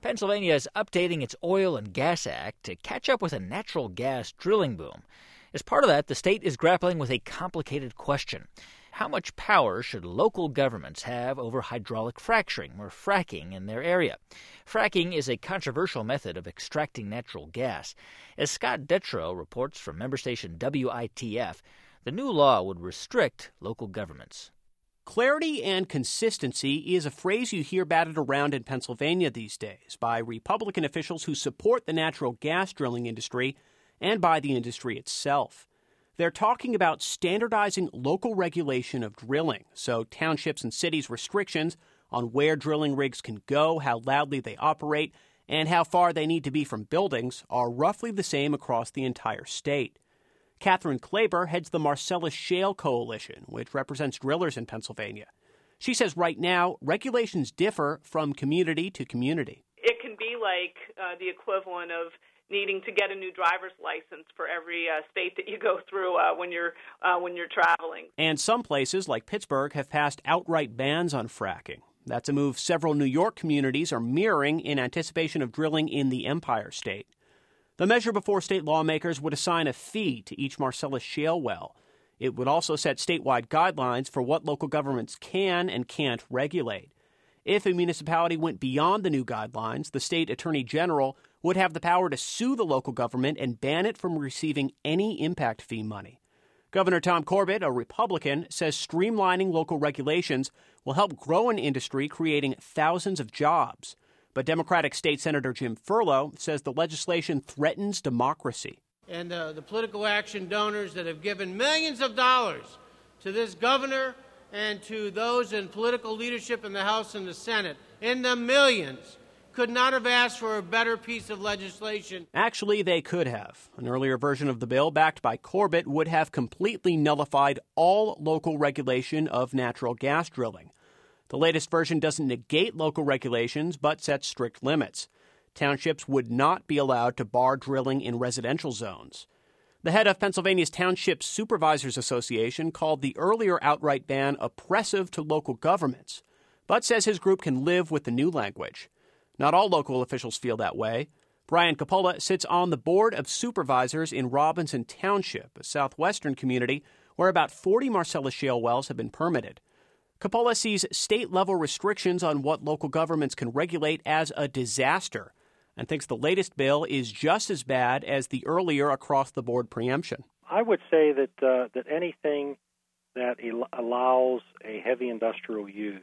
Pennsylvania is updating its Oil and Gas Act to catch up with a natural gas drilling boom. As part of that, the state is grappling with a complicated question. How much power should local governments have over hydraulic fracturing or fracking in their area? Fracking is a controversial method of extracting natural gas. As Scott Detrow reports from member station WITF, the new law would restrict local governments. Clarity and consistency is a phrase you hear batted around in Pennsylvania these days by Republican officials who support the natural gas drilling industry and by the industry itself. They're talking about standardizing local regulation of drilling, so townships and cities' restrictions on where drilling rigs can go, how loudly they operate, and how far they need to be from buildings are roughly the same across the entire state. Catherine Klaber heads the Marcellus Shale Coalition, which represents drillers in Pennsylvania. She says right now, regulations differ from community to community. It can be like the equivalent of needing to get a new driver's license for every state that you go through when you're traveling. And some places, like Pittsburgh, have passed outright bans on fracking. That's a move several New York communities are mirroring in anticipation of drilling in the Empire State. The measure before state lawmakers would assign a fee to each Marcellus shale well. It would also set statewide guidelines for what local governments can and can't regulate. If a municipality went beyond the new guidelines, the state attorney general would have the power to sue the local government and ban it from receiving any impact fee money. Governor Tom Corbett, a Republican, says streamlining local regulations will help grow an industry creating thousands of jobs. But Democratic State Senator Jim Furlow says the legislation threatens democracy. And the political action donors that have given millions of dollars to this governor and to those in political leadership in the House and the Senate, in the millions, could not have asked for a better piece of legislation. Actually, they could have. An earlier version of the bill, backed by Corbett, would have completely nullified all local regulation of natural gas drilling. The latest version doesn't negate local regulations, but sets strict limits. Townships would not be allowed to bar drilling in residential zones. The head of Pennsylvania's Township Supervisors Association called the earlier outright ban oppressive to local governments, but says his group can live with the new language. Not all local officials feel that way. Brian Coppola sits on the Board of Supervisors in Robinson Township, a southwestern community where about 40 Marcellus shale wells have been permitted. Coppola sees state-level restrictions on what local governments can regulate as a disaster and thinks the latest bill is just as bad as the earlier across-the-board preemption. I would say that anything that allows a heavy industrial use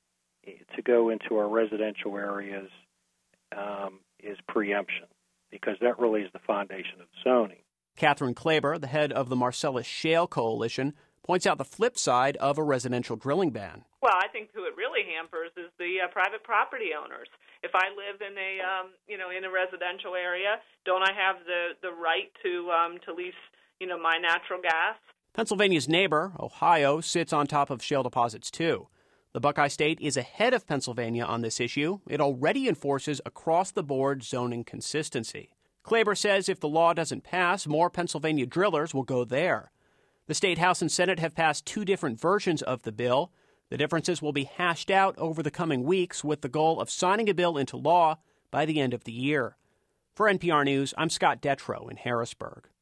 to go into our residential areas is preemption, because that really is the foundation of zoning. Catherine Klaber, the head of the Marcellus Shale Coalition, points out the flip side of a residential drilling ban. Well, I think who it really hampers is the private property owners. If I live in a residential area, don't I have the right to lease my natural gas? Pennsylvania's neighbor, Ohio, sits on top of shale deposits too. The Buckeye State is ahead of Pennsylvania on this issue. It already enforces across-the-board zoning consistency. Klaber says if the law doesn't pass, more Pennsylvania drillers will go there. The State House and Senate have passed two different versions of the bill. The differences will be hashed out over the coming weeks with the goal of signing a bill into law by the end of the year. For NPR News, I'm Scott Detrow in Harrisburg.